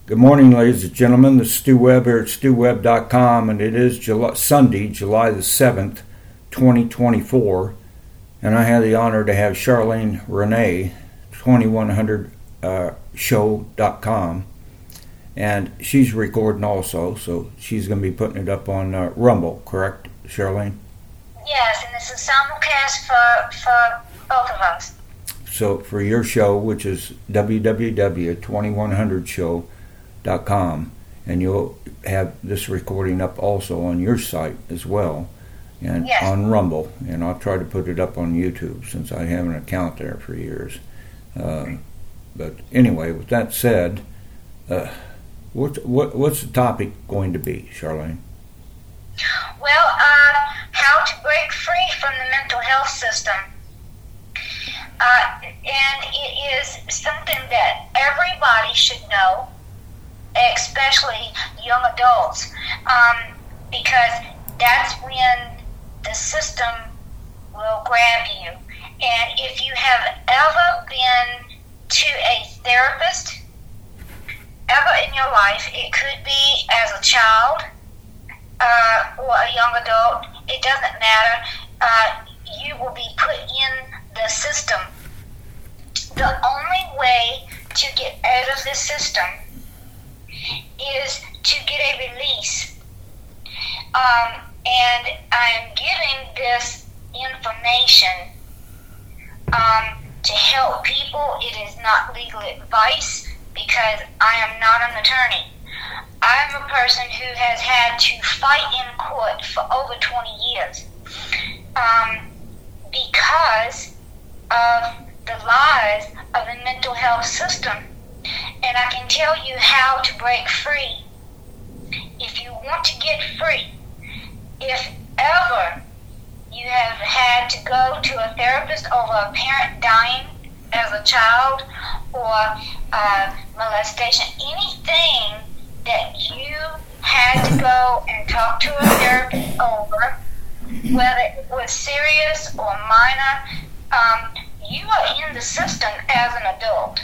Good morning, ladies and gentlemen. This is Stu Webb here at StuWebb.com, and it is Sunday, July the 7th, 2024. And I have the honor to have Charlene Renee, 2100show.com. And she's recording also, so she's going to be putting it up on Rumble, correct, Charlene? Yes, and it's a simulcast for both of us. So for your show, which is www.2100show.com, and you'll have this recording up also on your site as well, and yes, on Rumble, and I'll try to put it up on YouTube since I have an account there for years. But anyway, with that said, what's the topic going to be, Charlene? Well, how to break free from the mental health system. And it is something that everybody should know, especially young adults, because that's when the system will grab you. And if you have ever been to a therapist, ever in your life, it could be as a child or a young adult, it doesn't matter, you will be put in the system. The only way to get out of the system is to get a release. And I'm giving this information to help people. It is not legal advice because I am not an attorney. I'm a person who has had to fight in court for over 20 years because of the lies of the mental health system. And I can tell you how to break free. If you want to get free, if ever you have had to go to a therapist over a parent dying as a child or molestation, anything that you had to go and talk to a therapist over, whether it was serious or minor, you are in the system as an adult.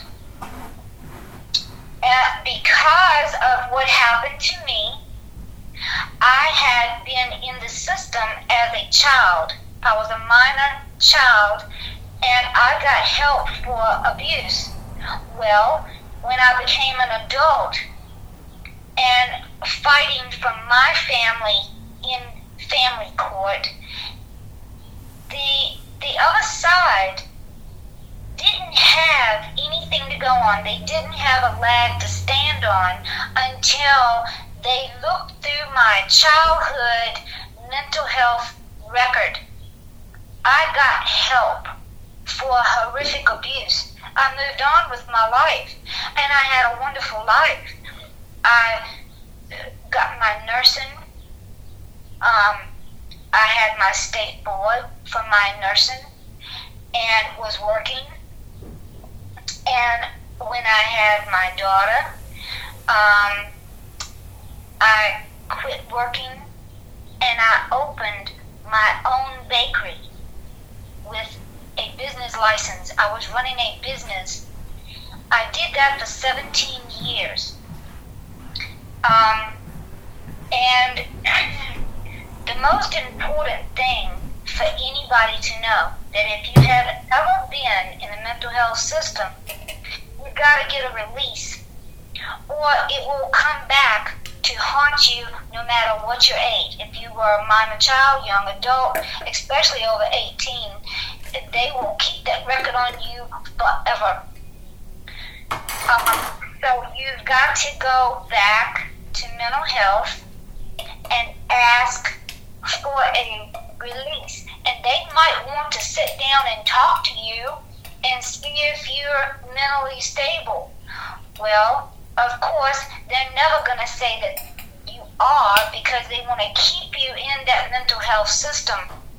Because of what happened to me, I had been in the system as a child. I was a minor child, and I got help for abuse. Well, when I became an adult and fighting from my family in family court, the other side didn't have anything to go on. They didn't have a leg to stand on until they looked through my childhood mental health record. I got help for horrific abuse. I moved on with my life, and I had a wonderful life. I got my nursing. I had my state board for my nursing and was working. And when I had my daughter, I quit working and I opened my own bakery with a business license. I was running a business. I did that for 17 years. And the most important thing for anybody to know, that if you have ever been in the mental health system, you've got to get a release, or it will come back to haunt you no matter what your age. If you were a minor child, young adult, especially over 18, they will keep that record on you forever. So you've got to go back to mental health and ask for a release. And they might want to sit down and talk to you and see if you're mentally stable. Well, of course, they're never going to say that you are, because they want to keep you in that mental health system.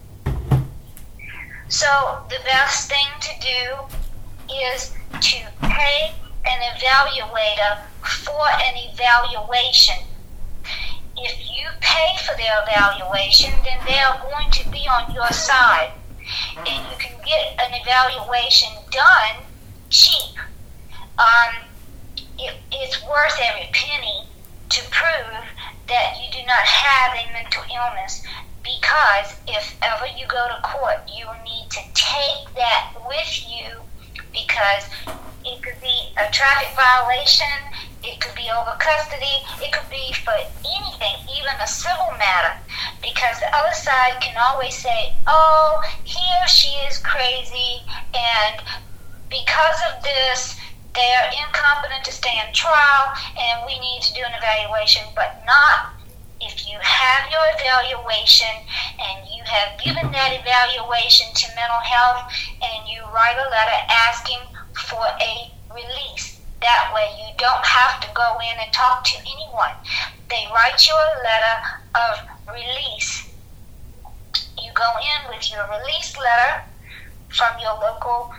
So the best thing to do is to pay an evaluator for an evaluation. If you pay for their evaluation, then they are going to be on your side. And you can get an evaluation done cheap. It's worth worth every penny to prove that you do not have a mental illness, because if ever you go to court, you will need to take that with you, because it could be a traffic violation, it could be over custody, it could be for anything, even a civil matter, because the other side can always say, oh, he or she is crazy, and because of this, they are incompetent to stand trial, and we need to do an evaluation, but not if you have your evaluation and you have given that evaluation to mental health and you write a letter asking for a release. That way you don't have to go in and talk to anyone. They write you a letter of release. You go in with your release letter from your local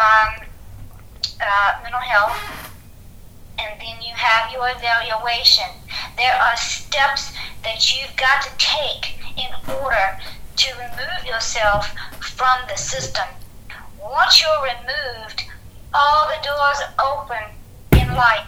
mental health, and then you have your evaluation. There are steps that you've got to take in order to remove yourself from the system. Once you're removed, all the doors open in life.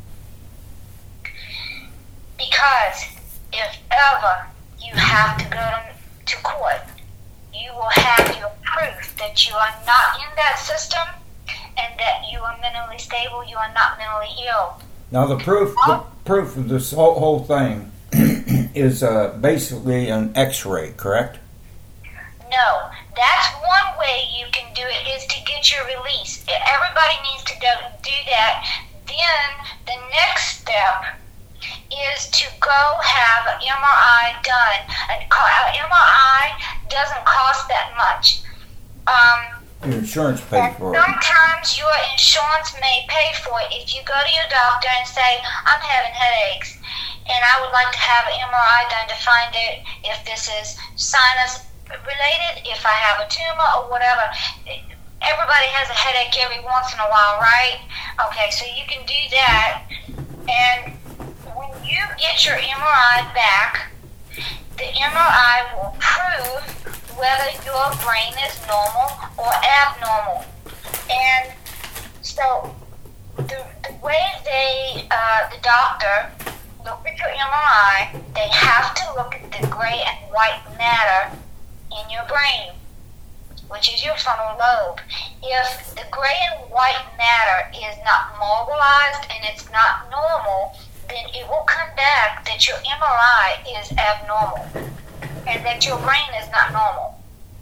Because if ever you have to go to court, you will have your proof that you are not in that system and that you are mentally stable, you are not mentally ill. Now the proof of this whole thing is basically an X-ray, correct? No, that's one way you can do it, is to get your release. Everybody needs to do that. Then the next step is to go have an MRI done. An MRI doesn't cost that much. Your insurance pays for it. Sometimes your insurance may pay for it. If you go to your doctor and say, I'm having headaches, and I would like to have an MRI done to find out if this is sinus related, if I have a tumor or whatever. Everybody has a headache every once in a while, right? Okay, so you can do that. And when you get your MRI back, the MRI will prove whether your brain is normal or abnormal. And so the way the doctor look at your MRI, they have to look at the gray and white matter in your brain, which is your frontal lobe. If the gray and white matter is not mobilized and it's not normal, then it will come back that your MRI is abnormal and that your brain is not normal.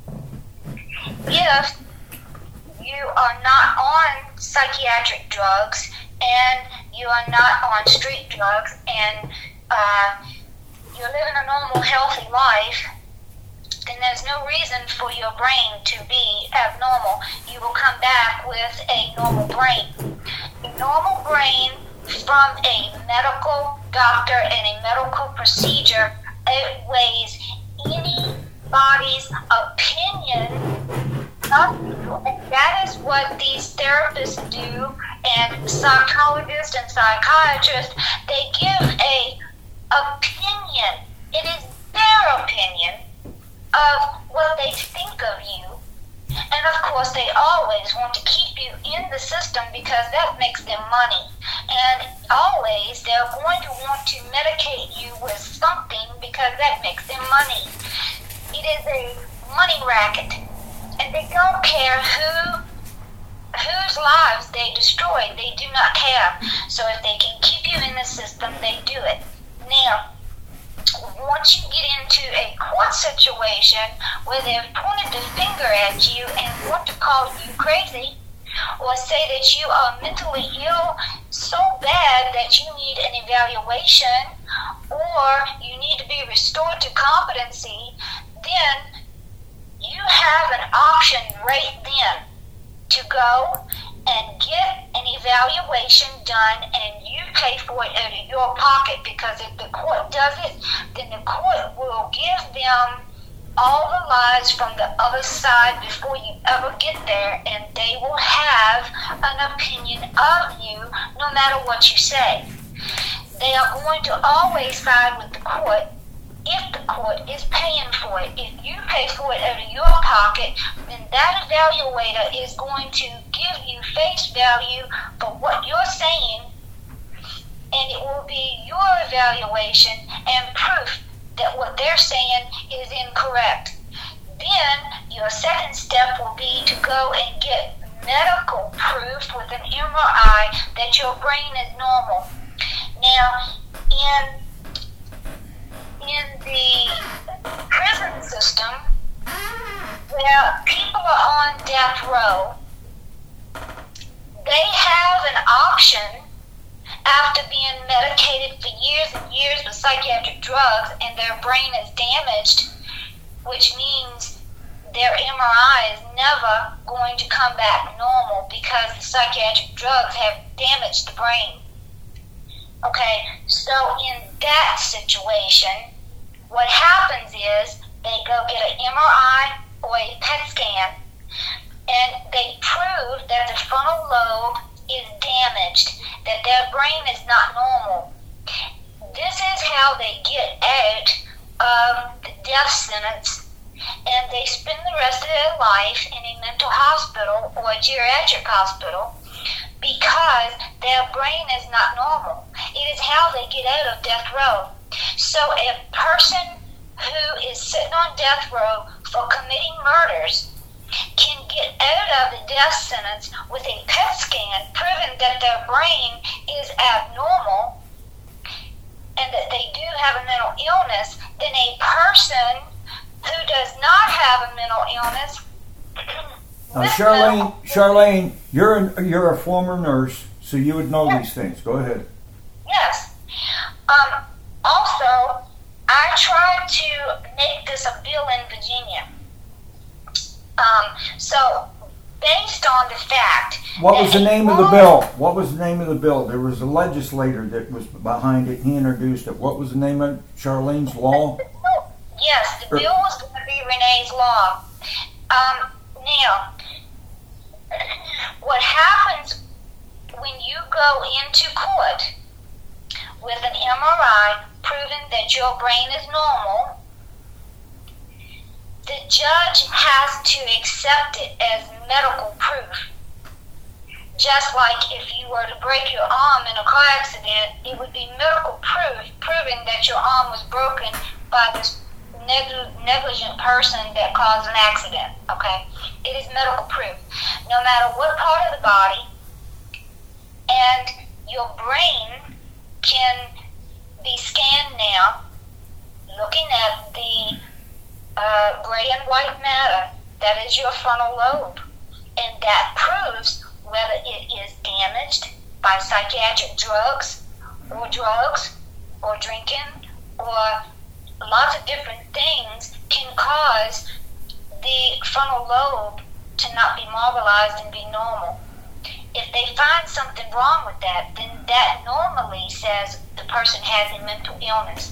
If you are not on psychiatric drugs and you are not on street drugs and you're living a normal, healthy life, then there's no reason for your brain to be abnormal. You will come back with a normal brain. A normal brain from a medical doctor and a medical procedure outweighs anybody's opinion of you. And that is what these therapists do, and psychologists and psychiatrists. They give a opinion. It is their opinion of what they think of you. And of course, they always want to keep you in the system because that makes them money. And always, they're going to want to medicate you with something because that makes them money. It is a money racket. And they don't care whose lives they destroy. They do not care. So if they can keep you in the system, they do it. Now, once you get into a court situation where they've pointed the finger at you and want to call you crazy, or say that you are mentally ill so bad that you need an evaluation, or you need to be restored to competency, then you have an option right then to go and get an evaluation done, and you pay for it out of your pocket, because if the court does it, then the court will give them all the lies from the other side before you ever get there, and they will have an opinion of you no matter what you say. They are going to always side with the court if the court is paying for it. If you pay for it out of your pocket, then that evaluator is going to give you face value for what you're saying, and evaluation and proof that what they're saying is incorrect. Then your second step will be to go and get medical proof with an MRI that your brain is normal. Now, in the prison system, where people are on death row, they have an option after being medicated for years and years with psychiatric drugs and their brain is damaged, which means their MRI is never going to come back normal because the psychiatric drugs have damaged the brain. Okay, so in that situation, what happens is they go get an MRI or a PET scan, and they prove that the frontal lobe is damaged, that their brain is not normal. This is how they get out of the death sentence, and they spend the rest of their life in a mental hospital or a geriatric hospital because their brain is not normal. It is how they get out of death row. So a person who is sitting on death row for committing murders can get out of the death sentence with a PET scan proving that their brain is abnormal and that they do have a mental illness, then a person who does not have a mental illness. Charlene, you're a former nurse, so you would know these things. Go ahead. Yes. Also, I tried to make this a bill in Virginia. So, based on the fact... What was the name of the bill? What was the name of the bill? There was a legislator that was behind it. He introduced it. What was the name of Charlene's law? Yes, the bill was going to be Renee's law. Now, what happens when you go into court with an MRI proving that your brain is normal, the judge has to accept it as medical proof. Just like if you were to break your arm in a car accident, it would be medical proof proving that your arm was broken by this negligent person that caused an accident. Okay? It is medical proof. No matter what part of the body, and your brain can be scanned now looking at the gray and white matter that is your frontal lobe, and that proves whether it is damaged by psychiatric drugs or drinking or lots of different things can cause the frontal lobe to not be mobilized and be normal. If they find something wrong with that, then that normally says the person has a mental illness.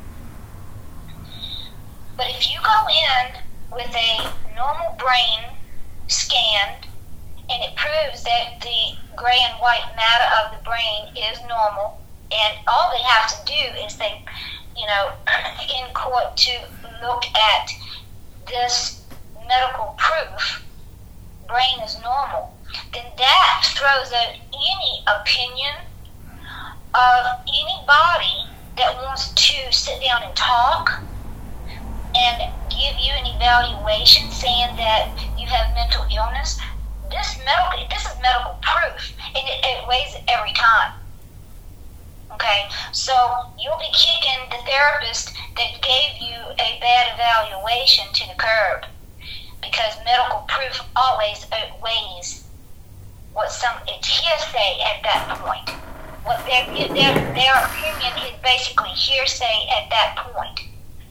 But if you go in with a normal brain scanned and it proves that the gray and white matter of the brain is normal, and all they have to do is they, in court to look at this medical proof, brain is normal, then that throws out any opinion of anybody that wants to sit down and talk and give you an evaluation saying that you have mental illness. This is medical proof, and it weighs every time. Okay, so you'll be kicking the therapist that gave you a bad evaluation to the curb, because medical proof always outweighs it's hearsay at that point. What their opinion is basically hearsay at that point.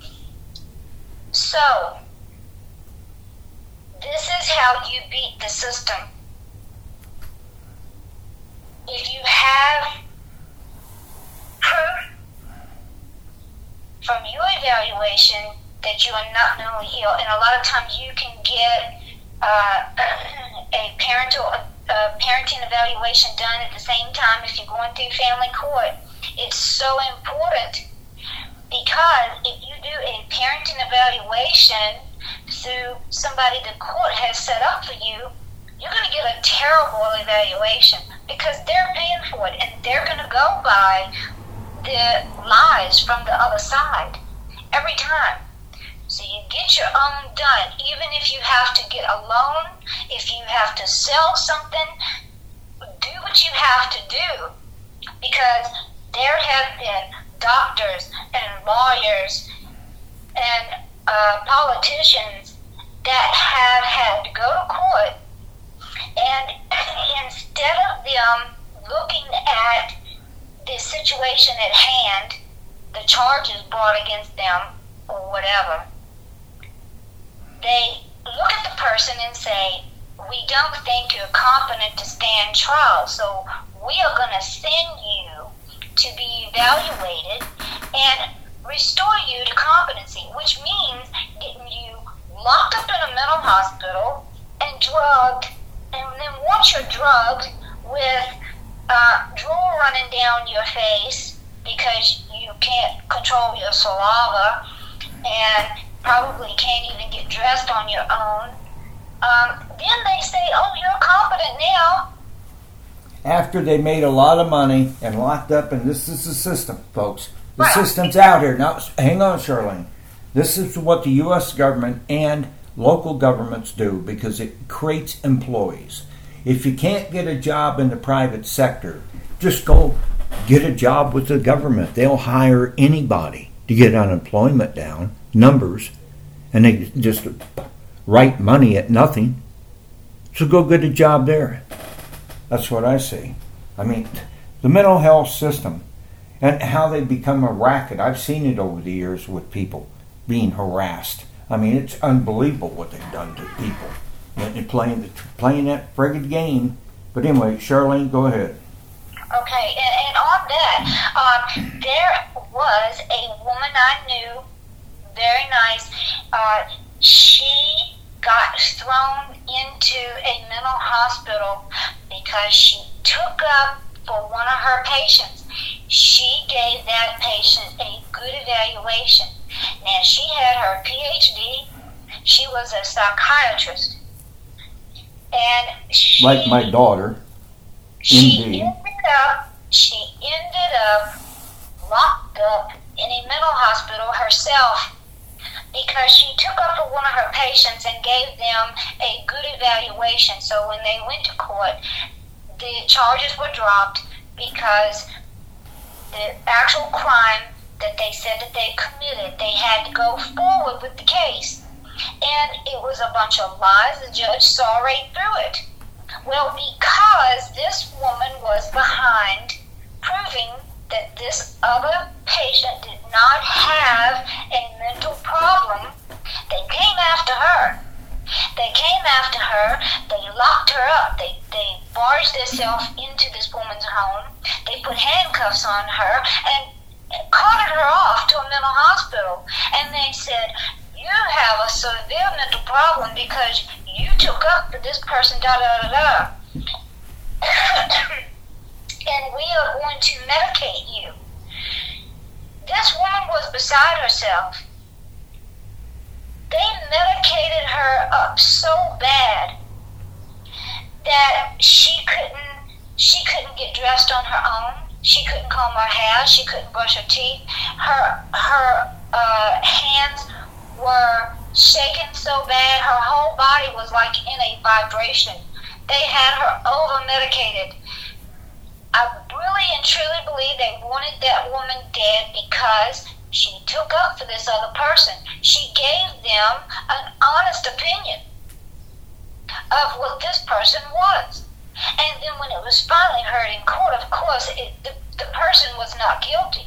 So, this is how you beat the system. If you have proof from your evaluation that you are not mentally ill, and a lot of times you can get a parenting evaluation done at the same time if you're going through family court. It's so important, because if you do a parenting evaluation through somebody the court has set up for you, you're going to get a terrible evaluation, because they're paying for it, and they're going to go by the lies from the other side every time. So you get your own done, even if you have to get a loan, if you have to sell something, do what you have to do, because there have been doctors and lawyers and politicians that have had to go to court, and instead of them looking at the situation at hand, the charges brought against them or whatever, they look at the person and say, we don't think you're competent to stand trial, so we are going to send you to be evaluated and restore you to competency, which means getting you locked up in a mental hospital and drugged, and then once you're drugged with drool running down your face because you can't control your saliva and probably can't even get dressed on your own, then they say, oh, you're competent now. After they made a lot of money and locked up, and this is the system, folks. The Right. system's out here. Now, hang on, Charlene. This is what the U.S. government and local governments do because it creates employees. If you can't get a job in the private sector, just go get a job with the government. They'll hire anybody to get unemployment down, numbers, and they just write money at nothing. So go get a job there. That's what I see. I mean, the mental health system and how they become a racket. I've seen it over the years with people being harassed. I mean, it's unbelievable what they've done to people. They're playing that friggin' game. But anyway, Charlene, go ahead. Okay, and on that, there was a woman I knew, very nice. She got thrown into a mental hospital because she took up for one of her patients. She gave that patient a good evaluation. Now, she had her PhD. She was a psychiatrist. And she, Like my daughter. she Indeed. ended up locked up in a mental hospital herself because she took up for one of her patients and gave them a good evaluation. So when they went to court, the charges were dropped because the actual crime that they said that they committed, they had to go forward with the case. And it was a bunch of lies. The judge saw right through it. Well, because this woman was behind proving that this other patient did not have a mental problem, they came after her. They came after her. They locked her up. They barged themselves into this woman's home. They put handcuffs on her and carted her off to a mental hospital. And they said, you have a severe mental problem because you took up for this person, da-da-da-da. And we are going to medicate you. This woman was beside herself. They medicated her up so bad that she couldn't get dressed on her own. She couldn't comb her hair. She couldn't brush her teeth. Her hands were shaking so bad. Her whole body was like in a vibration. They had her over-medicated. I really and truly believe they wanted that woman dead because she took up for this other person. She gave them an honest opinion of what this person was. And then when it was finally heard in court, of course, the person was not guilty.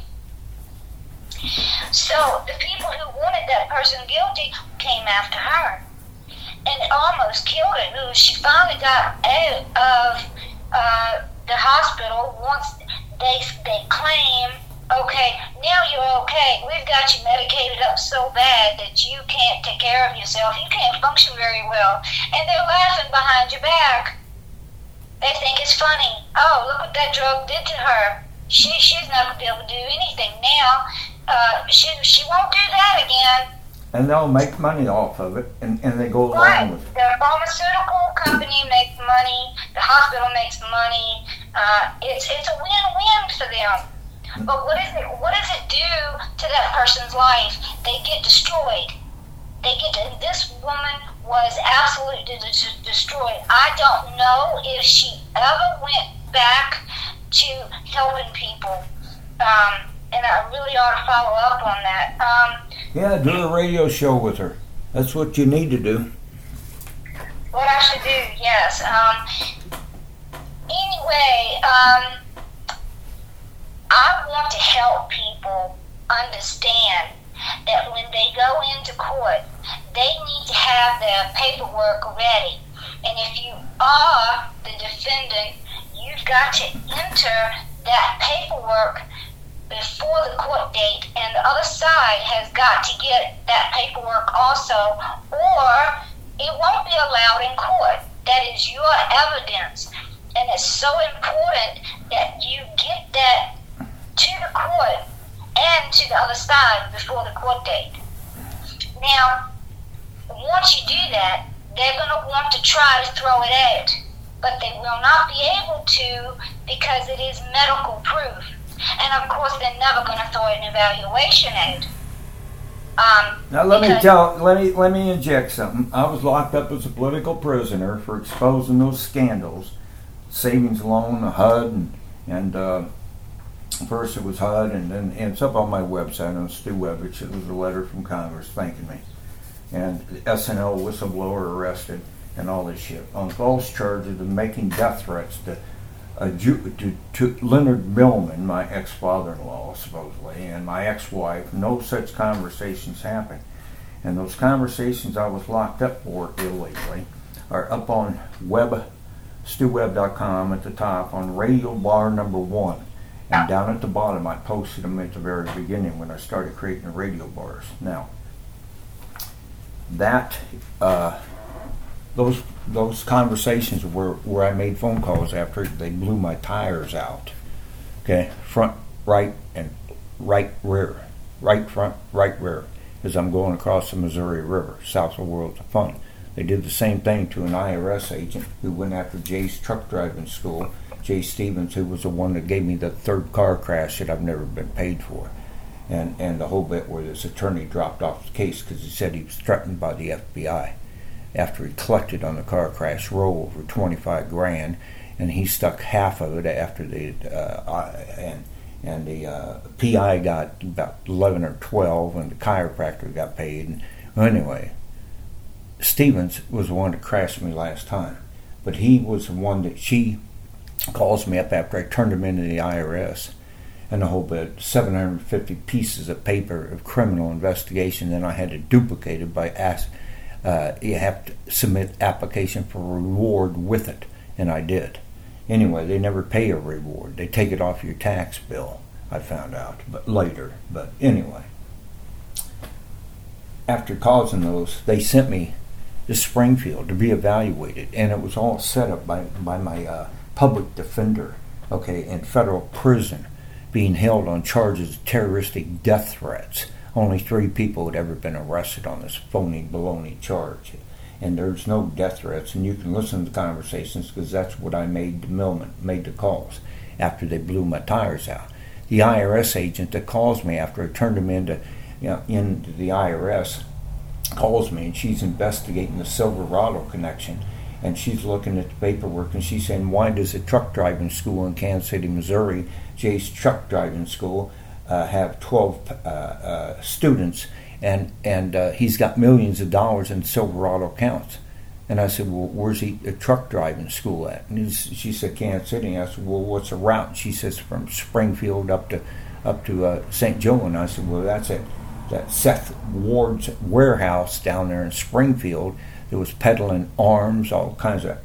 So the people who wanted that person guilty came after her and almost killed her. She finally got out of the hospital once they claim, okay, now you're okay. We've got you medicated up so bad that you can't take care of yourself. You can't function very well. And they're laughing behind your back. They think it's funny. Oh, look what that drug did to her. She's not going to be able to do anything now. She won't do that again. And they'll make money off of it, and they go Right. along with it. The pharmaceutical company makes money. The hospital makes money. It's a win-win for them. But what does it do to that person's life? They get destroyed. This woman was absolutely destroyed. I don't know if she ever went back to helping people. And I really ought to follow up on that. Yeah, do a radio show with her. That's what you need to do. What I should do, yes. Anyway, I want to help people understand that when they go into court, they need to have their paperwork ready. And if you are the defendant, you've got to enter that paperwork before the court date, and the other side has got to get that paperwork also, or it won't be allowed in court. That is your evidence, and it's so important that you get that to the court and to the other side before the court date. Now, once you do that, they're going to want to try to throw it out, but they will not be able to because it is medical proof. And of course, they're never going to throw an evaluation out. Now let me inject something. I was locked up as a political prisoner for exposing those scandals, savings loan, HUD, and first it was HUD, and it's up on my website on Stu Webich. It was a letter from Congress thanking me, and SNL whistleblower arrested, and all this shit on false charges of making death threats to Leonard Millman, my ex-father-in-law, supposedly, and my ex-wife. No such conversations happened. And those conversations I was locked up for illegally are up on StuWeb.com at the top on radio bar number 1. And down at the bottom, I posted them at the very beginning when I started creating the radio bars. Now, that those conversations where I made phone calls after they blew my tires out. Okay, front, right, and right rear. Right front, right rear. As I'm going across the Missouri River, south of Worlds of Fun. They did the same thing to an IRS agent who went after Jay's truck driving school, Jay Stevens, who was the one that gave me the third car crash that I've never been paid for. And the whole bit where this attorney dropped off the case because he said he was threatened by the FBI. After he collected on the car crash roll over $25,000, and he stuck half of it after the PI got about 11 or 12, and the chiropractor got paid. And anyway, Stevens was the one that crashed me last time, but he was the one that she calls me up after I turned him into the IRS, and the whole bit, 750 pieces of paper of criminal investigation. Then I had to duplicate it by you have to submit application for a reward with it, and I did. Anyway, they never pay a reward. They take it off your tax bill, I found out, but later. But anyway, after causing those, they sent me to Springfield to be evaluated, and it was all set up by my public defender, okay, in federal prison, being held on charges of terroristic death threats. Only 3 people had ever been arrested on this phony baloney charge. And there's no death threats, and you can listen to the conversations because that's what I made to Millman, made the calls after they blew my tires out. The IRS agent that calls me after I turned him into the IRS calls me, and she's investigating the Silverado connection, and she's looking at the paperwork, and she's saying, why does a truck driving school in Kansas City, Missouri, Jay's Truck Driving School, have 12 students, and he's got millions of dollars in Silverado accounts? And I said, well, where's a truck driving school at? And she said, Kansas City. And I said, well, what's the route? And she says, from Springfield up to St. Joe. And I said, well, that's it. That Seth Ward's warehouse down there in Springfield that was peddling arms, all kinds of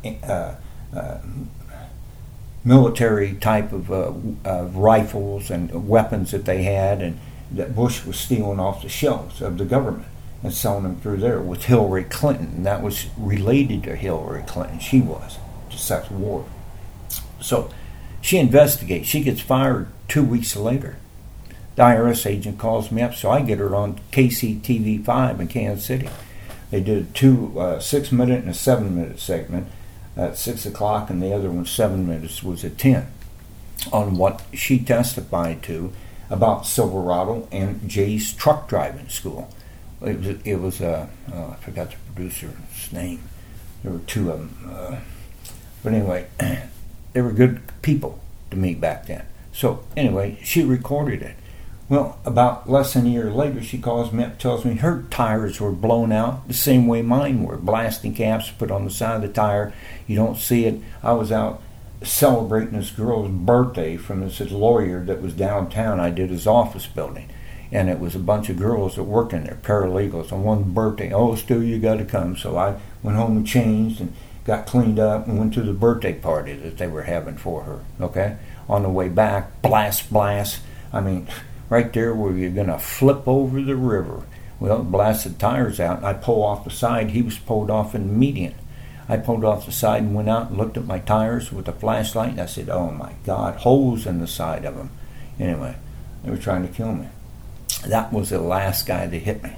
military type of rifles and weapons that they had, and that Bush was stealing off the shelves of the government and selling them through there with Hillary Clinton. And that was related to Hillary Clinton. She was, to Seth Ward. So she investigates. She gets fired 2 weeks later. The IRS agent calls me up, so I get her on KCTV5 in Kansas City. They did 2 6-minute and a 7-minute segment at 6 o'clock, and the other one, 7 minutes, was at 10. on what she testified to about Silverado and Jay's truck driving school. It was I forgot the producer's name. There were two of them. But anyway, they were good people to me back then. So anyway, she recorded it. Well, about less than a year later, she calls me up, tells me her tires were blown out the same way mine were. Blasting caps put on the side of the tire. You don't see it. I was out celebrating this girl's birthday from this lawyer that was downtown. I did his office building. And it was a bunch of girls that worked in there, paralegals, on one birthday. Oh, Stu, you got to come. So I went home and changed and got cleaned up and went to the birthday party that they were having for her, okay? On the way back, blast. I mean, right there where you're going to flip over the river. Well, blasted tires out, and I pull off the side. He was pulled off in the median. I pulled off the side and went out and looked at my tires with a flashlight, and I said, oh, my God, holes in the side of them. Anyway, they were trying to kill me. That was the last guy that hit me.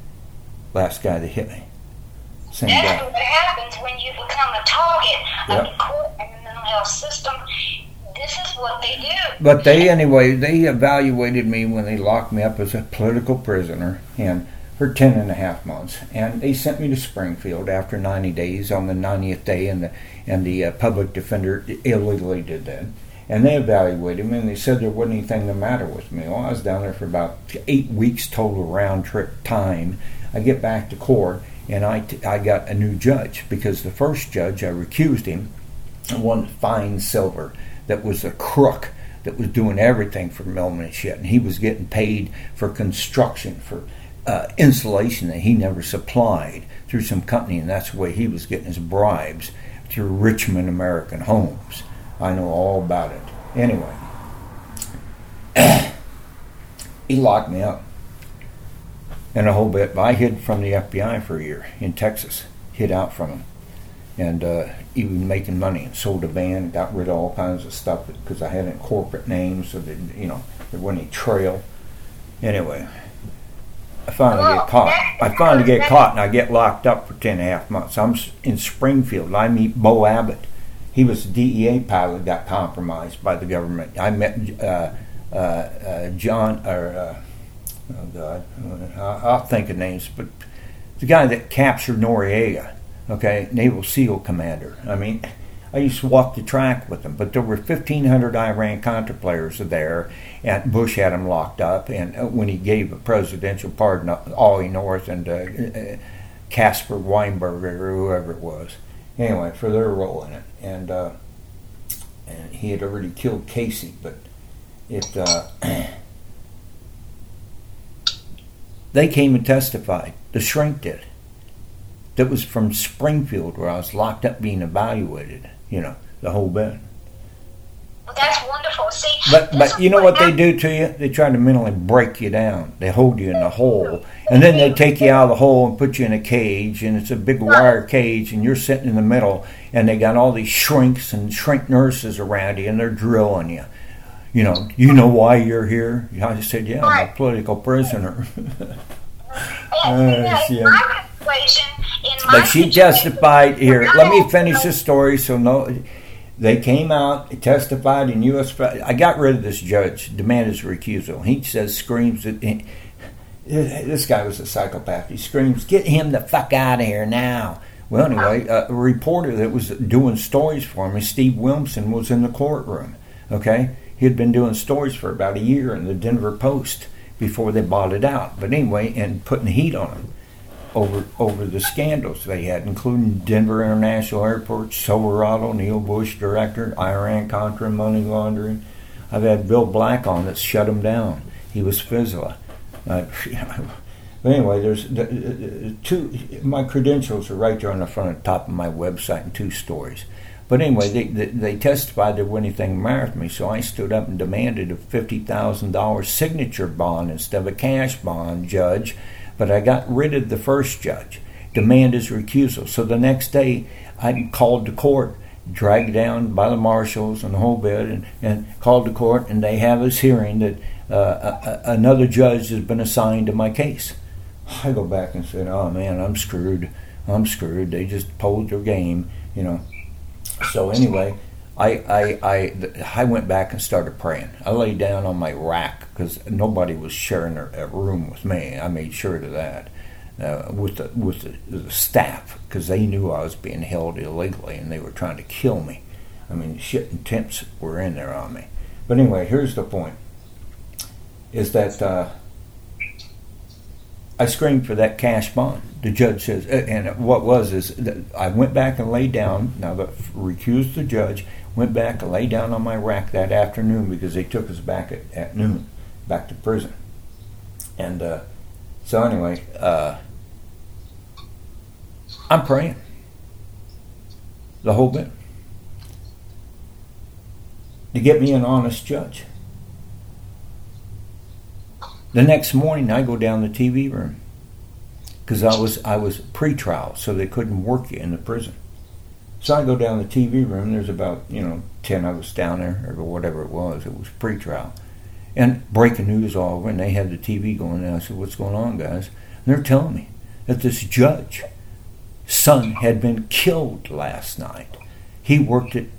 Same That's guy. what happens when you become a target of the court and the mental health system. This is what they do. But they evaluated me when they locked me up as a political prisoner and for 10 and a half months. And they sent me to Springfield after 90 days on the 90th day, and the public defender illegally did that. And they evaluated me, and they said there wasn't anything the matter with me. Well, I was down there for about 8 weeks total round trip time. I get back to court, and I got a new judge, because the first judge, I recused him, one fine Silver, that was a crook that was doing everything for Millman and shit. And he was getting paid for construction, for insulation that he never supplied through some company, and that's the way he was getting his bribes, through Richmond American Homes. I know all about it. Anyway, he locked me up and a whole bit. I hid from the FBI for a year in Texas, hid out from him, and even making money, and sold a van, got rid of all kinds of stuff because I had a corporate name, so that there wasn't any trail. Anyway, I finally get caught, and I get locked up for 10 and a half months. I'm in Springfield. I meet Bo Abbott. He was a DEA pilot, got compromised by the government. I met John, oh God, I'll think of names, but the guy that captured Noriega, okay, Naval SEAL commander. I mean, I used to walk the track with them, but there were 1,500 Iran-Contra players there, and Bush had them locked up, and when he gave a presidential pardon, Ollie North and Casper Weinberger, or whoever it was, anyway, for their role in it. And he had already killed Casey, but they came and testified. The shrink did. That was from Springfield, where I was locked up being evaluated, the whole bit. Well, that's wonderful. See, but you know what they do to you? They try to mentally break you down. They hold you in a hole, and then they take you out of the hole and put you in a cage, and it's a big wire cage, and you're sitting in the middle, and they got all these shrinks and shrink nurses around you, and they're drilling you. You know why you're here? I said, yeah, I'm a political prisoner. But she testified here. Let me finish the story. They came out, testified in U.S. I got rid of this judge, demanded his recusal. He screams at this guy was a psychopath. He screams, "Get him the fuck out of here now!" Well, anyway, a reporter that was doing stories for me, Steve Wilmson, was in the courtroom. Okay, he had been doing stories for about a year in the Denver Post before they bought it out. But anyway, and putting heat on him over the scandals they had, including Denver International Airport, Silverado, Neil Bush director, Iran-Contra money laundering. I've had Bill Black on that shut him down. He was FISLA. But anyway, there's my credentials are right there on the front and top of my website in 2 stories. But anyway, they testified there wasn't anything the matter with me, so I stood up and demanded a $50,000 signature bond instead of a cash bond, judge. But I got rid of the first judge, demand his recusal. So the next day, I called the court, dragged down by the marshals and the whole bit, and called the court, and they have this hearing that another judge has been assigned to my case. I go back and said, oh man, I'm screwed. They just pulled their game, So anyway, I went back and started praying. I lay down on my rack because nobody was sharing a room with me. I made sure of that with the staff, because they knew I was being held illegally and they were trying to kill me. I mean, shit and temps were in there on me. But anyway, here's the point: is that I screamed for that cash bond. The judge says, and what was is that I went back and laid down. Now, recused the judge. Went back and laid down on my rack that afternoon because they took us back at noon, back to prison. And so anyway, I'm praying the whole bit to get me an honest judge. The next morning, I go down the TV room because I was pre-trial, so they couldn't work you in the prison. So I go down the TV room. There's about 10 of us down there, or whatever it was. It was pre-trial, and breaking news all over. And they had the TV going. And I said, "What's going on, guys?" And they're telling me that this judge's son had been killed last night. He worked at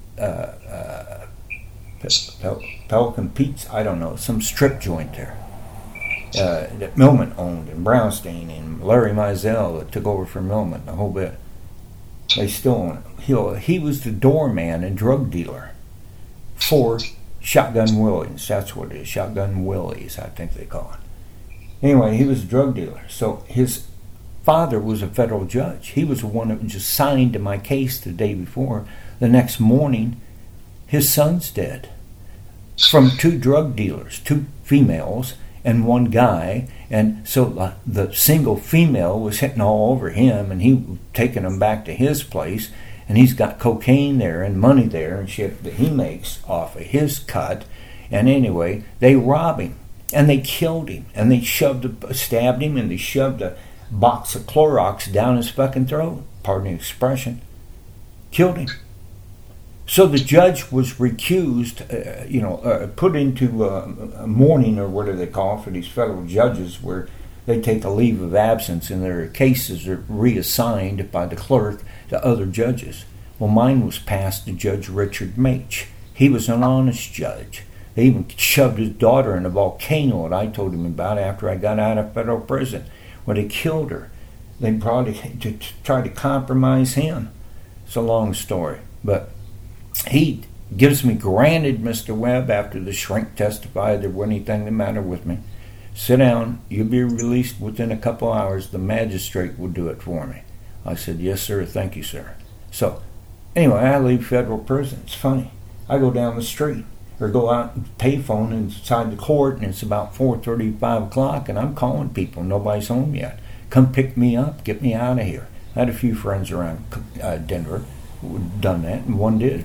Pelican Pete's. I don't know, some strip joint there that Millman owned, and Brownstein and Larry Mizell that took over for Millman, the whole bit. They still own it. He was the doorman and drug dealer for Shotgun Willie's. That's what it is, Shotgun Willie's, I think they call it. Anyway, he was a drug dealer. So his father was a federal judge. He was the one that was just signed to my case the day before. The next morning, his son's dead from 2 drug dealers, 2 females and 1 guy. And so the single female was hitting all over him, and he was taking him back to his place, and he's got cocaine there and money there and shit that he makes off of his cut. And anyway, they rob him and they killed him, and they stabbed him, and they shoved a box of Clorox down his fucking throat, pardon the expression. Killed him. So the judge was recused, put into mourning, or what do they call it, for these federal judges, where they take a leave of absence and their cases are reassigned by the clerk to other judges. Well, mine was passed to Judge Richard Mach. He was an honest judge. They even shoved his daughter in a volcano that I told him about after I got out of federal prison, where they killed her. They probably to try to compromise him. It's a long story, but he gives me, granted, Mr. Webb, after the shrink testified there wasn't anything the matter with me. Sit down, you'll be released within a couple hours. The magistrate will do it for me. I said, yes, sir, thank you, sir. So, anyway, I leave federal prison. It's funny. I go down the street, or go out and payphone inside the court, and it's about 4:30, 5 o'clock, and I'm calling people. Nobody's home yet. Come pick me up, get me out of here. I had a few friends around Denver who had done that, and one did.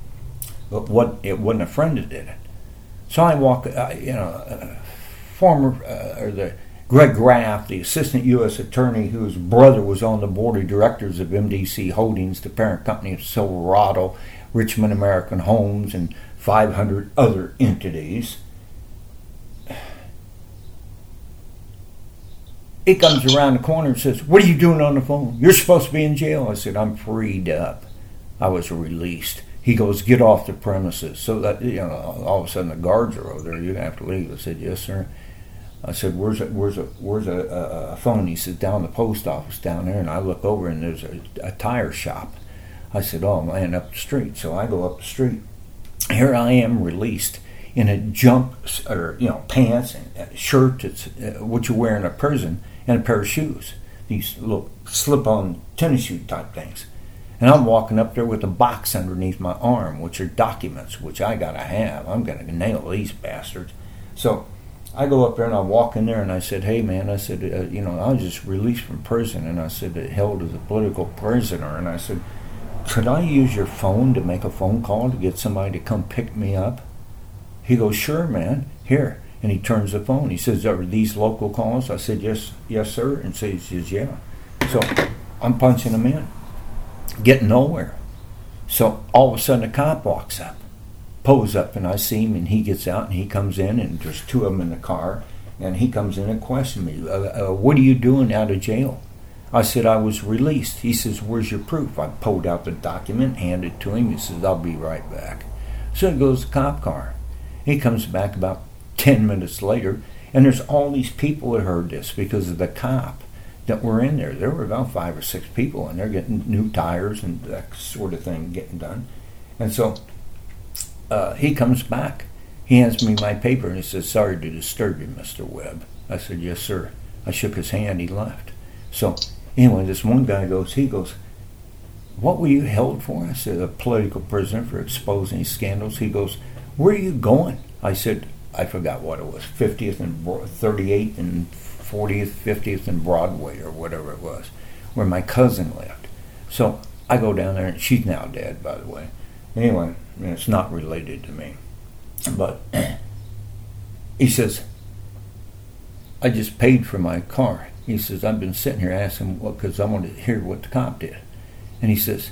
But it wasn't a friend that did it. So I walk, the Greg Graff, the assistant U.S. attorney whose brother was on the board of directors of MDC Holdings, the parent company of Silverado, Richmond American Homes, and 500 other entities. He comes around the corner and says, "What are you doing on the phone? You're supposed to be in jail." I said, "I'm freed up. I was released." He goes, "Get off the premises." So that, all of a sudden the guards are over there. "You're going to have to leave." I said, "Yes, sir." I said, where's a phone?" He says, "Down the post office down there." And I look over and there's a tire shop. I said, "Oh, I'm laying up the street." So I go up the street. Here I am, released in a pants and shirt, it's what you wear in a prison, and a pair of shoes. These little slip-on tennis shoe type things. And I'm walking up there with a box underneath my arm, which are documents, which I gotta have. I'm gonna nail these bastards. So I go up there and I walk in there and I said, "Hey man," I said, I was just released from prison, and I said, held as a political prisoner, and I said, "Could I use your phone to make a phone call to get somebody to come pick me up?" He goes, "Sure, man. Here." And he turns the phone. He says, "Are these local calls?" I said, yes, sir. And he says, "Yeah." So I'm punching him in. Getting nowhere. So all of a sudden a cop walks up, pulls up, and I see him, and he gets out and he comes in, and there's 2 of them in the car, and he comes in and questions me. "What are you doing out of jail?" I said, I was released. He says, where's your proof? I pulled out the document, handed it to him. He says, I'll be right back. So he goes to the cop car. He comes back about 10 minutes later, and there's all these people that heard this because of the cop that were in there. There were about 5 or 6 people, and they're getting new tires and that sort of thing getting done. And so he comes back. He hands me my paper, and he says, sorry to disturb you, Mr. Webb. I said, yes, sir. I shook his hand. He left. So anyway, this one guy goes, what were you held for? I said, a political prisoner for exposing scandals. He goes, where are you going? I said, I forgot what it was, 50th and 38th and 40th, 50th and Broadway or whatever it was, where my cousin lived. So I go down there, and she's now dead, by the way. Anyway, it's not related to me. But he says, I just paid for my car. He says, I've been sitting here asking because I wanted to hear what the cop did. And he says,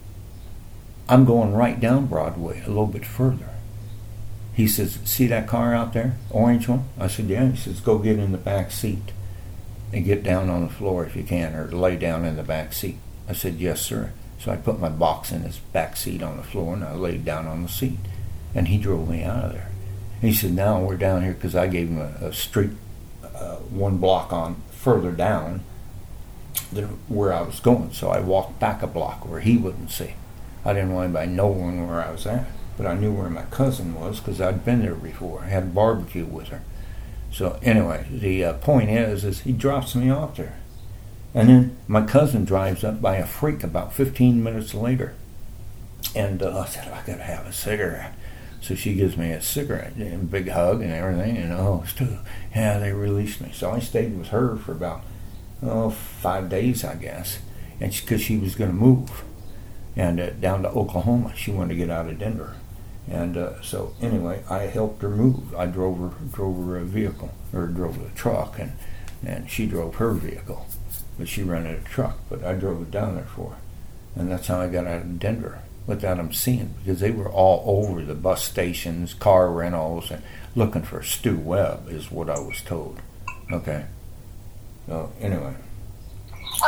I'm going right down Broadway a little bit further. He says, see that car out there, orange one? I said, yeah. He says, go get in the back seat and get down on the floor if you can, or lay down in the back seat. I said, yes, sir. So I put my box in his back seat on the floor, and I laid down on the seat. And he drove me out of there. And he said, now we're down here, because I gave him a street 1 block on further down than where I was going. So I walked back a block where he wouldn't see. I didn't want anybody knowing where I was at. But I knew where my cousin was because I'd been there before. I had a barbecue with her. So anyway, the point is he drops me off there. And then my cousin drives up by a freak about 15 minutes later. And I said, I got to have a cigarette. So she gives me a cigarette, and a big hug and everything. And Stu, yeah, they released me. So I stayed with her for about 5 days, I guess. And because she was going to move. And down to Oklahoma. She wanted to get out of Denver. And so anyway, I helped her move. I drove her a vehicle, or drove a truck, and she drove her vehicle. But she rented a truck, but I drove it down there for her. And that's how I got out of Denver without them seeing, because they were all over the bus stations, car rentals, and looking for Stu Webb is what I was told. Okay. So anyway. To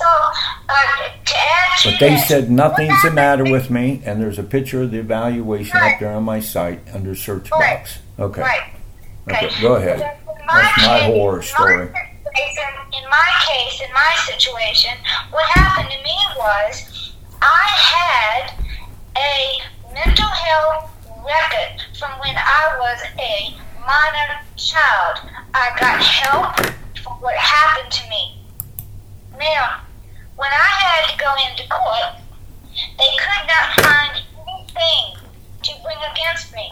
add to But they this, said nothing's the matter with me, and there's a picture of the evaluation up there on my site under search box. Okay. Right. Okay, go ahead. That's my horror story. In my case, in my situation, what happened to me was I had a mental health record from when I was a minor child. I got help for what happened to me. Now, when I had to go into court, they could not find anything to bring against me.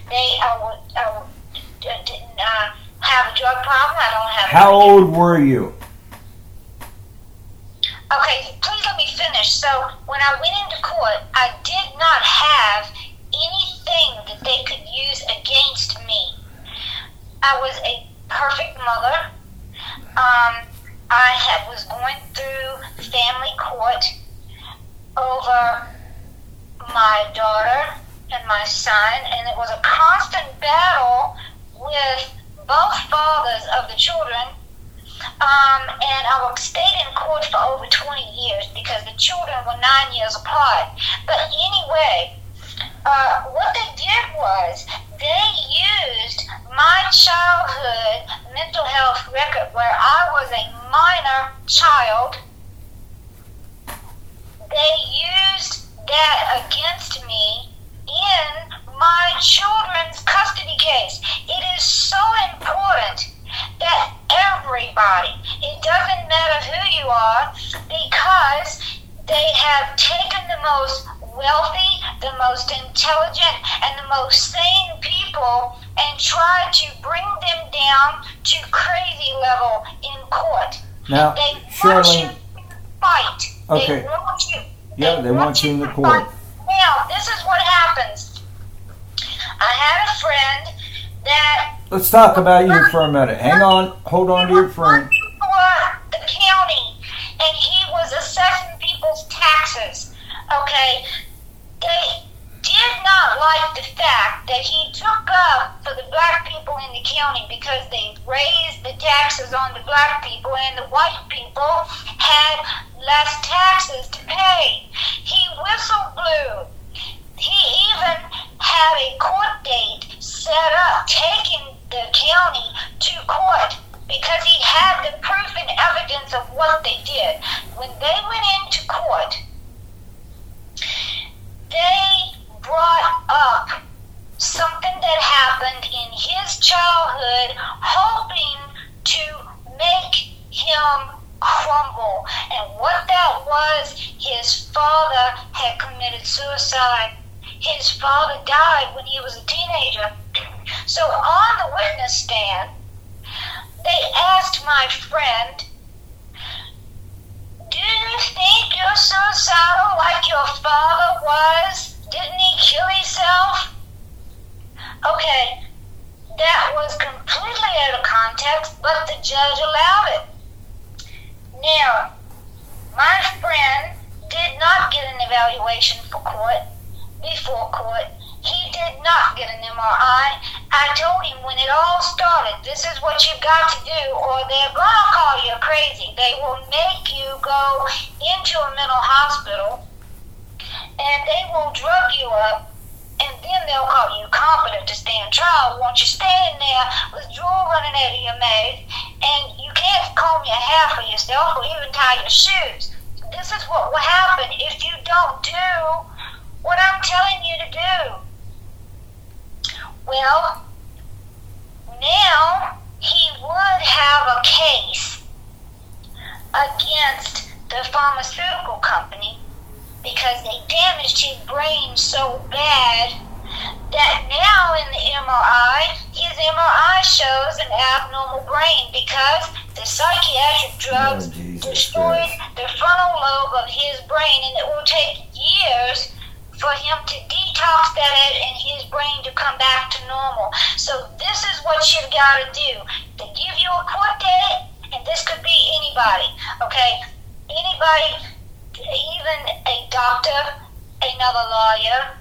I didn't have a drug problem. I don't have. How old were you? Okay, please let me finish. So, when I went into court, I did not have anything that they could use against me. I was a perfect mother. I was going through family court over my daughter and my son, and it was a constant battle with both fathers of the children. And I stayed in court for over 20 years because the children were 9 years apart. But anyway, what they did was they used my childhood mental health record where I was a minor child. They used that against me in my children's custody case. It is so important that everybody, it doesn't matter who you are, because they have taken the most wealthy, the most intelligent, and the most sane people and tried to bring them down to crazy level in court. Now, they Shirley, want you to fight. Okay. They want you in the court. Now, this is what happens. I had a friend that... Let's talk about you for a minute. Hang on. Hold on to your friend. For the county, and he was assessing people's taxes. Okay? They did not like the fact that he took up for the black people in the county because they raised the taxes on the black people and the white people had less taxes to pay. He whistle blew. He even had a court date set up taking the county to court because he had the proof and evidence of what they did. When they went into court, they brought up something that happened in his childhood, hoping to make him crumble. And what that was, his father had committed suicide. His father died when he was a teenager. So on the witness stand, they asked my friend, "Do you think you're suicidal like your father was? Didn't he kill himself?" Okay, that was completely out of context, but the judge allowed it. Now, my friend did not get an evaluation before court. He did not get an MRI. I told him when it all started, this is what you've got to do or they're going to call you crazy. They will make you go into a mental hospital and they will drug you up and then they'll call you competent to stand trial. Once you stand there with drool running out of your mouth and you can't comb your hair for yourself or even tie your shoes. This is what will happen if you don't do what I'm telling you to do. Well, now he would have a case against the pharmaceutical company because they damaged his brain so bad that now in the MRI, his MRI shows an abnormal brain because the psychiatric drugs destroyed the frontal lobe of his brain, and it will take years for him to detox that out and his brain to come back to normal. So this is what you've got to do. They give you a court date, and this could be anybody, okay? Anybody, even a doctor, another lawyer,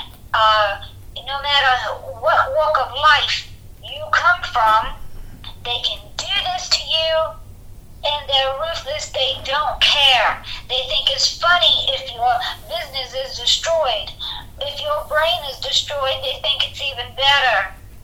no matter what walk of life you come from, they can do this to you, and they're ruthless. They don't care. They think it's funny if your business is destroyed. If your brain is destroyed, they think it's even better.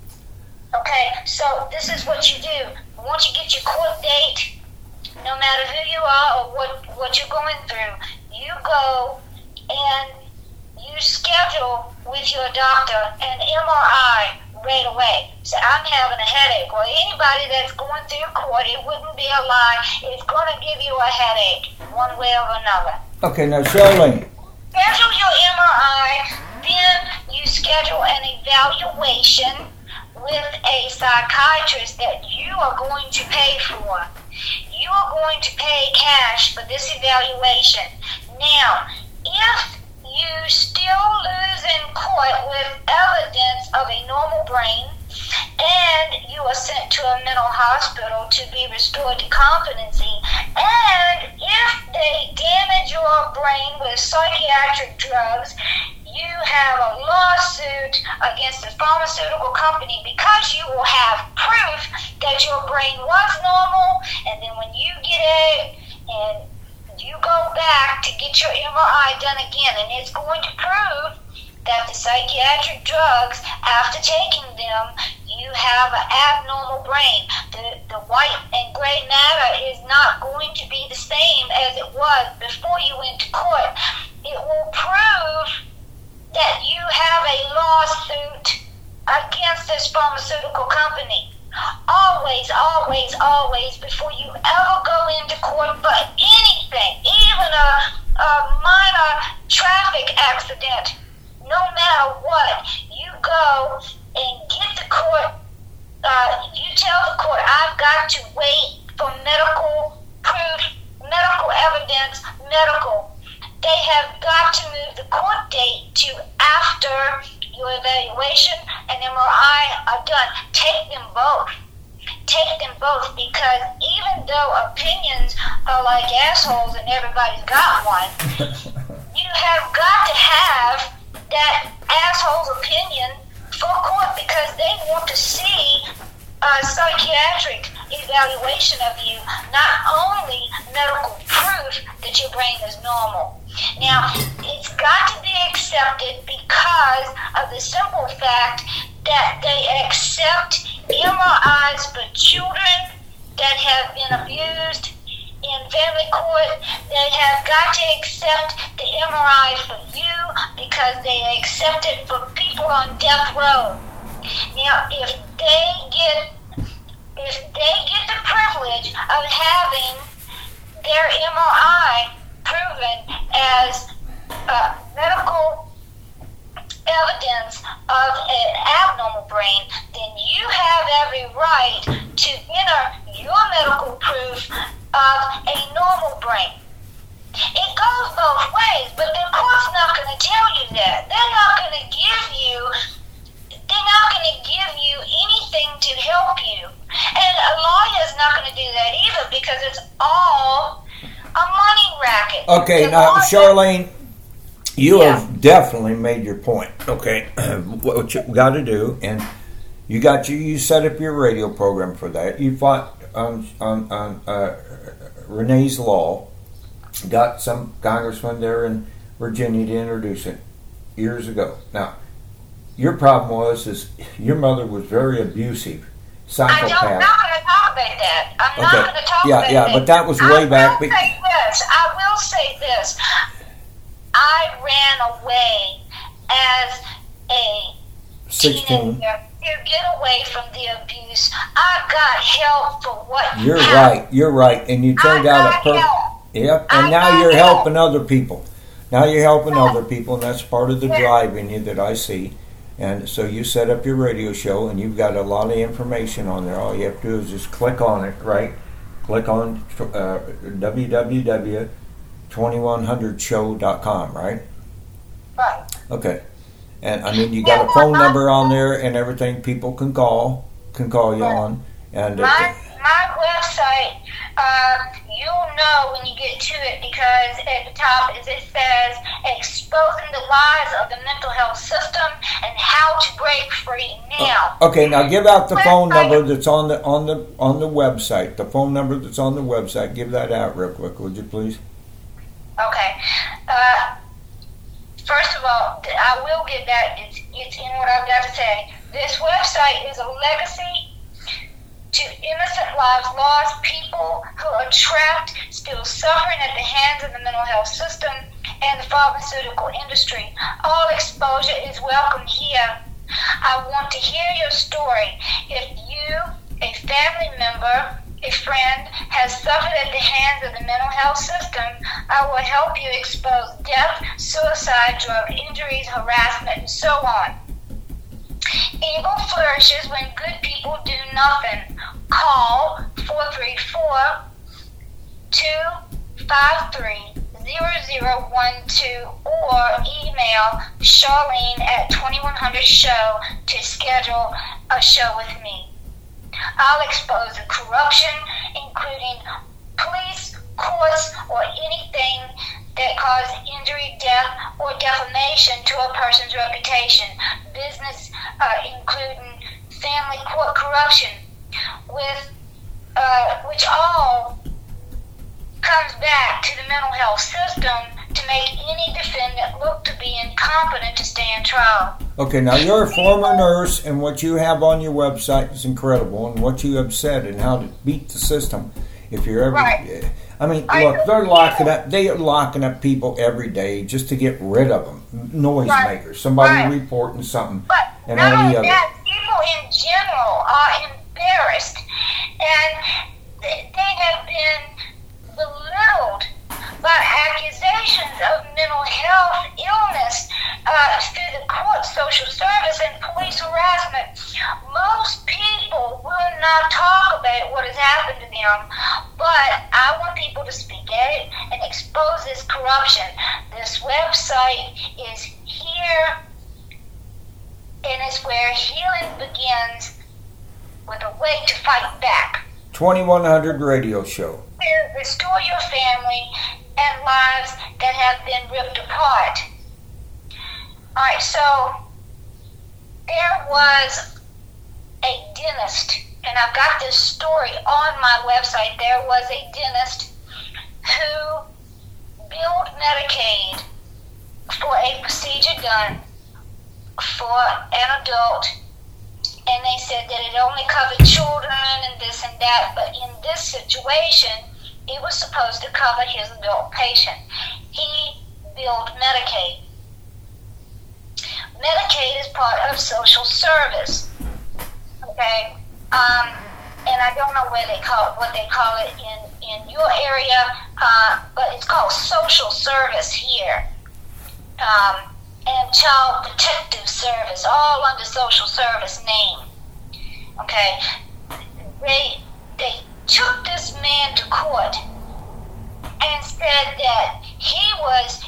Okay, so this is what you do. Once you get your court date, no matter who you are or what you're going through, you go and you schedule with your doctor an MRI right away. So I'm having a headache. Well, anybody that's going through court, it wouldn't be a lie. It's going to give you a headache one way or another. Okay, now Charlene. Schedule your MRI, then you schedule an evaluation with a psychiatrist that you are going to pay for. You are going to pay cash for this evaluation. Now, if you still lose in court with evidence of a normal brain and you are sent to a mental hospital to be restored to competency, and if they damage your brain with psychiatric drugs, you have a lawsuit against the pharmaceutical company because you will have proof that your brain was normal, and then when you get it and you go back to get your MRI done again, and it's going to prove that the psychiatric drugs, after taking them, you have an abnormal brain. The white and gray matter is not going to be the same as it was before you went to court. It will prove that you have a lawsuit against this pharmaceutical company. Always, always, always, before you ever go into court for anything, even a minor traffic accident, no matter what, you go and get the court, you tell the court, I've got to wait for medical proof, medical evidence, medical. They have got to move the court date to after your evaluation and MRI are done. Take them both. Take them both, because even though opinions are like assholes and everybody's got one, you have got to have that asshole's opinion for court because they want to see a psychiatric evaluation of you, not only medical proof that your brain is normal. Now, it's got to be accepted because of the simple fact that they accept MRIs for children that have been abused in family court. They have got to accept the MRI for you because they accept it for people on death row. Now, if they get the privilege of having their MRI proven as medical evidence of an abnormal brain, then you have every right to enter your medical proof of a normal brain. It goes both ways, but the court's not going to tell you that. They're not going to give you anything to help you. And a lawyer's not going to do that either because it's all a money racket. Okay, now, Charlene, you have definitely made your point. Okay, what you got to do, and you set up your radio program for that. You fought on Renee's Law, got some congressman there in Virginia to introduce it years ago. Now, your problem is your mother was very abusive, psychopath. I'm not going to talk about that. I'm not going to talk about that. Yeah, but that was way back. I will say this. I ran away as a 16. teenager to get away from the abuse. I got help for what happened. You're right. And you turned out a perfect... Yep, and now you're helping other people. Now you're helping other people, and that's part of the drive in you that I see. And so you set up your radio show, and you've got a lot of information on there. All you have to do is just click on it, right? Click on www.2100show.com, right? Right. Okay. And I mean, you got a phone number on there and everything. People can call you on. And my website, you'll know when you get to it because at the top it says exposing the lies of the mental health system and how to break free now. Okay, now give out the phone number that's on the website. The phone number that's on the website. Give that out real quick, would you please? Okay. First of all, I will get that. It's in what I've got to say. This website is a legacy to innocent lives lost, people who are trapped, still suffering at the hands of the mental health system and the pharmaceutical industry. All exposure is welcome here. I want to hear your story. If you, a family member, a friend, has suffered at the hands of the mental health system, I will help you expose death, suicide, drug injuries, harassment, and so on. Evil flourishes when good people do nothing. Call 434-253-0012 or email Charlene@2100show to schedule a show with me. I'll expose the corruption, including police, courts, or anything that cause injury, death, or defamation to a person's reputation. Business, including family court corruption, which all comes back to the mental health system to make any defendant look to be incompetent to stand trial. Okay, now you're a former nurse, and what you have on your website is incredible, and what you have said and how to beat the system. If you're ever, right. I mean, look, they are locking up people every day just to get rid of them. Noisemakers, somebody reporting something, and all the other. That, people in general are embarrassed, and they have been belittled by accusations of mental health illness through the court, social service, and police harassment. Most people will not talk about what has happened to them, but I want people to speak at it and expose this corruption. This website is here, and it's where healing begins with a way to fight back. 2100 radio show. Restore your family and lives that have been ripped apart. Alright, so there was a dentist, and I've got this story on my website. There was a dentist who billed Medicaid for a procedure done for an adult, and they said that it only covered children and this and that, but in this situation, it was supposed to cover his adult patient. He billed Medicaid. Medicaid is part of social service, okay? And I don't know what they call it in your area, but it's called social service here. And child protective service, all under social service name. Okay, they took this man to court and said that he was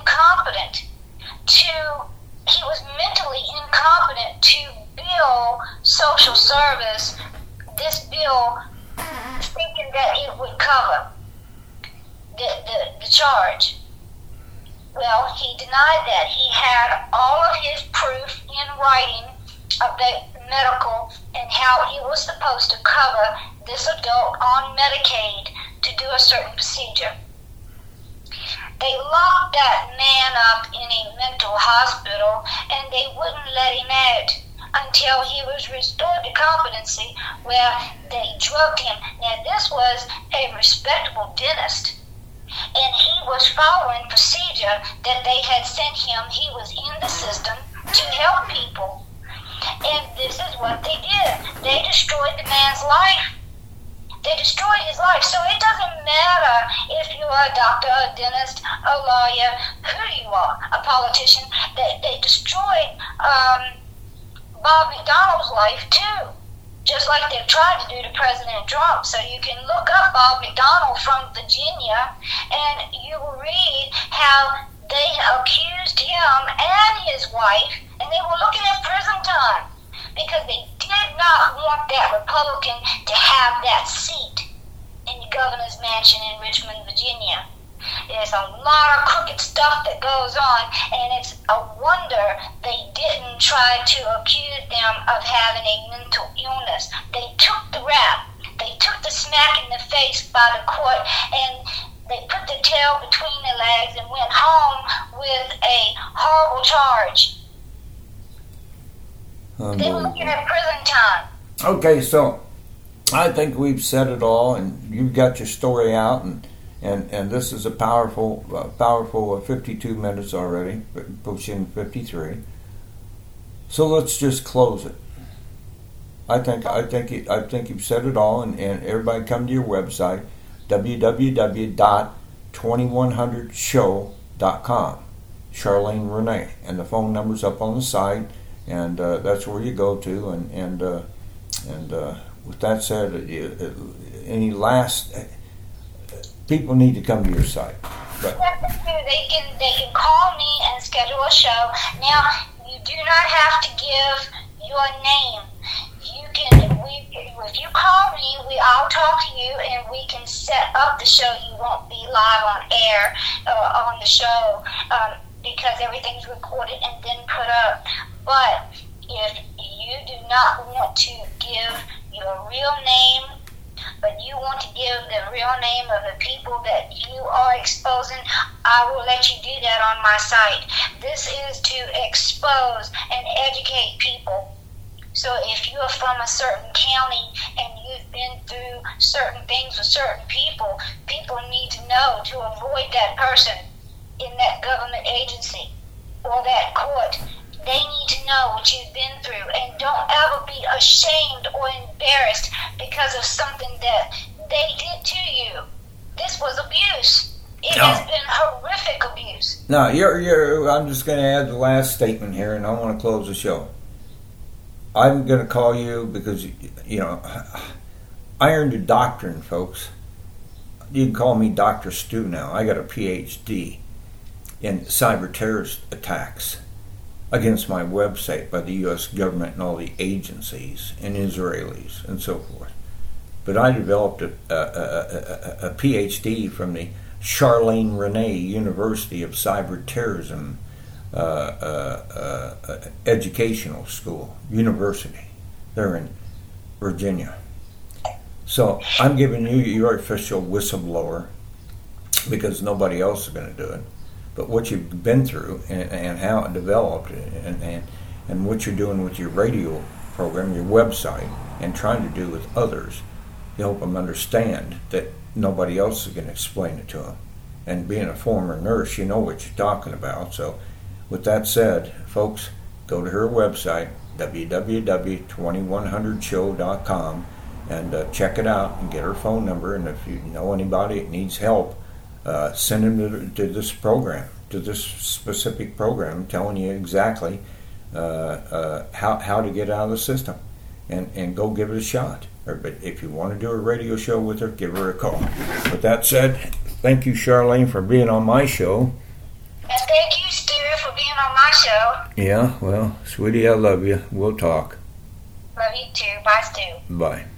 mentally incompetent to bill social service, this bill, thinking that it would cover the charge. Well, he denied that. He had all of his proof in writing of the medical and how it was supposed to cover this adult on Medicaid to do a certain procedure. They locked that man up in a mental hospital and they wouldn't let him out until he was restored to competency, where they drugged him. Now, this was a respectable dentist, and he was following procedure that they had sent him. He was in the system to help people. And this is what they did. They destroyed the man's life. They destroyed his life. So it doesn't matter if you're a doctor, a dentist, a lawyer, who you are, a politician. They destroyed Bob McDonnell's life too, just like they've tried to do to President Trump. So you can look up Bob McDonnell from Virginia, and you will read how they accused him and his wife, and they were looking at prison time because they did not want that Republican to have that seat in the governor's mansion in Richmond, Virginia. There's a lot of crooked stuff that goes on, and it's a wonder they didn't try to accuse them of having a mental illness. They took the rap. They took the smack in the face by the court, and they put the tail between their legs and went home with a horrible charge. They were looking at prison time. Okay, so I think we've said it all, and you've got your story out, and this is a powerful 52 minutes already, pushing 53. So let's just close it. I think you've said it all, and everybody come to your website, www.2100show.com. Charlene Renee, and the phone number's up on the site, and that's where you go to. And with that said, any last people need to come to your site. But they can call me and schedule a show. Now, you do not have to give your name. If you call me, I'll talk to you, and we can set up the show. You won't be live on air on the show because everything's recorded and then put up. But if you do not want to give your real name, but you want to give the real name of the people that you are exposing, I will let you do that on my site. This is to expose and educate people. So if you're from a certain county and you've been through certain things with certain people, people need to know to avoid that person in that government agency or that court. They need to know what you've been through, and don't ever be ashamed or embarrassed because of something that they did to you. This was abuse. It has been horrific abuse. Now, I'm just going to add the last statement here, and I want to close the show. I'm going to call you because, I earned a doctorate, folks. You can call me Dr. Stu now. I got a PhD in cyber terrorist attacks against my website by the U.S. government and all the agencies and Israelis and so forth. But I developed a PhD from the Charlene Renee University of Cyber Terrorism educational school, university. They're in Virginia. So I'm giving you your official whistleblower because nobody else is going to do it. But what you've been through and how it developed and what you're doing with your radio program, your website, and trying to do with others, you help them understand that nobody else is going to explain it to them. And being a former nurse, you know what you're talking about. So with that said, folks, go to her website, www.2100show.com, and check it out and get her phone number. And if you know anybody that needs help, send them to this program, to this specific program, telling you exactly how to get out of the system, and go give it a shot. But if you want to do a radio show with her, give her a call. With that said, thank you, Charlene, for being on my show. And thank you, Stu, for being on my show. Yeah, well, sweetie, I love you. We'll talk. Love you too. Bye, Stu. Bye.